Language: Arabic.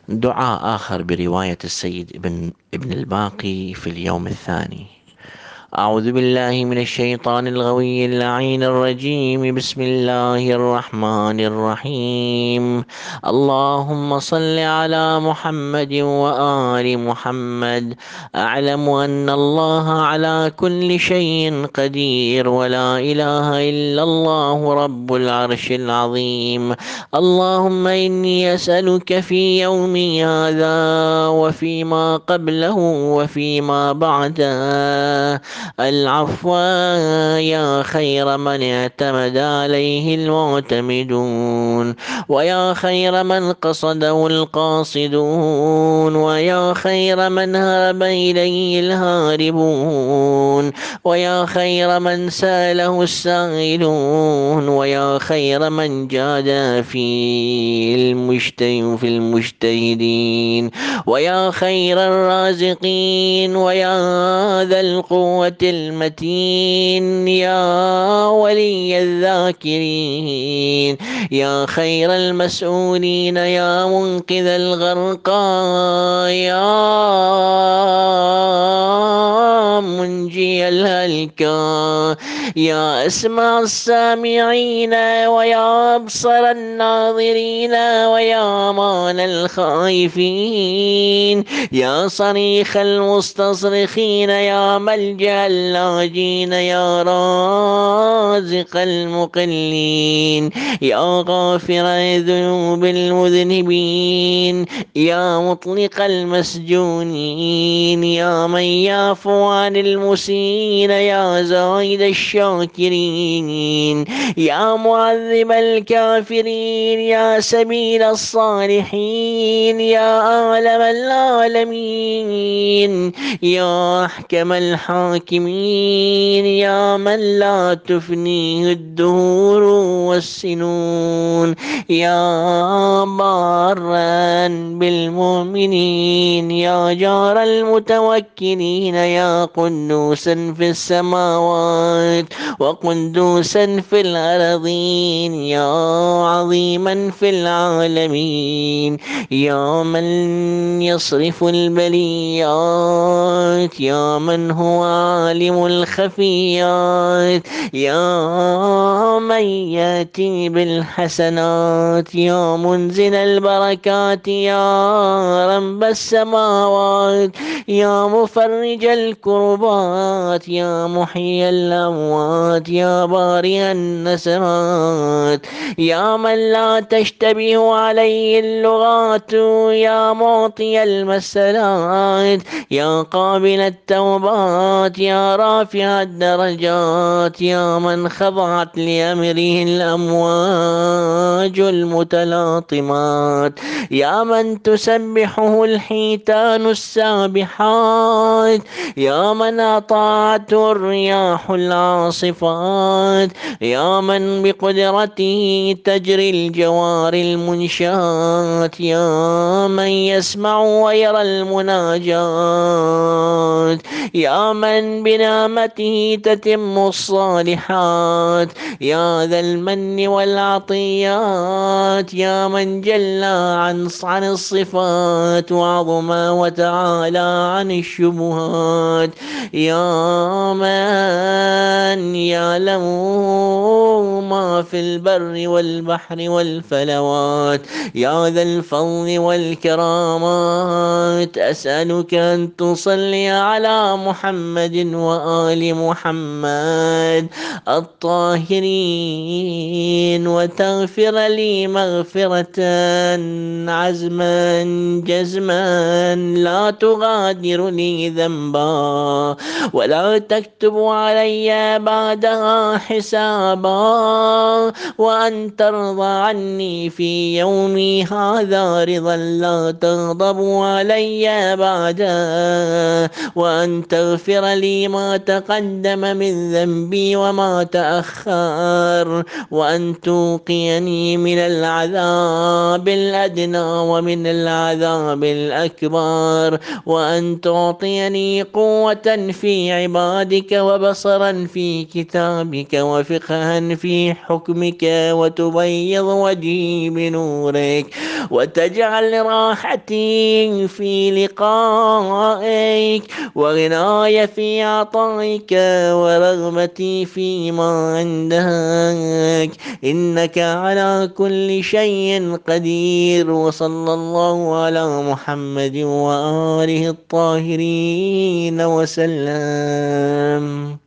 دعاء آخر برواية السيد ابن الباقي في اليوم الثاني. أعوذ بالله من الشيطان الغوي اللعين الرجيم. بسم الله الرحمن الرحيم. اللهم صل على محمد وآل محمد. أعلم أن الله على كل شيء قدير، ولا إله إلا الله رب العرش العظيم. اللهم إني أسألك في يومي هذا وفيما قبله وفيما بعده العفو، يا خير من اعتمد عليه المعتمدون، ويا خير من قصده القاصدون، ويا خير من هرب إليه الهاربون، ويا خير من سأله السائلون، ويا خير من جاد في المجتهدين، ويا خير الرازقين، ويا ذا القوة المتين، يا ولي الذاكرين، يا خير المسؤولين، يا منقذ الغرقى، يا منجي الهلكى، يا أسمع السامعين، ويا أبصر الناظرين، ويا أمان الخائفين، يا صريخ المستصرخين، يا ملجأ اللاجين، يا رازق المقلين، يا غافر ذنوب المذنبين، يا مطلق المسجونين، يا من يعفو عن المسيئين، يا زايد الشاكرين، يا معذب الكافرين، يا سبيل الصالحين، يا أعلم العالمين، يا أحكم الحاكمين، يا من لا تفنيه الدهور والسنون، يا بارا بالمؤمنين، يا جار المتوكلين، يا قدوسا في السماوات وقدوسا في الأرضين، يا عظيما في العالمين، يا من يصرف البليات، يا من هو عالم الخفيات، يا من يأتي بالحسنات، يا منزل البركات، يا رب السماوات، يا مفرج الكربات، يا محيي الأموات، يا بارئ النسمات، يا من لا تشتبه عليه اللغات، يا معطي المسألات، يا قابل التوبات، يا رافع الدرجات، يا من خضعت لأمره الأمواج المتلاطمات، يا من تسبحه الحيتان السابحات، يا من أطاعته الرياح العاصفات، يا من بقدرته تجري الجوار المنشآت، يا من يسمع ويرى المناجات، يا من بنعمته تتم الصالحات، يا ذا المن والعطيات، يا من جل عن الصفات وعظم وتعالى عن الشبهات، يا من يعلم ما في البر والبحر والفلوات، يا ذا الفضل والكرامات، أسألك أن تصلي على محمد وآل محمد الطاهرين، وتغفر لي مغفرة عزما جزما لا تغادر لي ذنبا، ولا تكتب علي بعدها حسابا، وأن ترضى عني في يومي هذا رضا لا تغضب علي بعده، وأن تغفر لي لي ما تقدم من ذنبي وما تأخر، وأن توقيني من العذاب الأدنى ومن العذاب الأكبر، وأن تعطيني قوة في عبادك وبصرا في كتابك وفقها في حكمك، وتبيض وجهي بنورك، وتجعل راحتي في لقائك، وغناي في عطائك، ورغبتي فيما عندك، إنك على كل شيء قدير. وصلى الله على محمد وآله الطاهرين وسلم.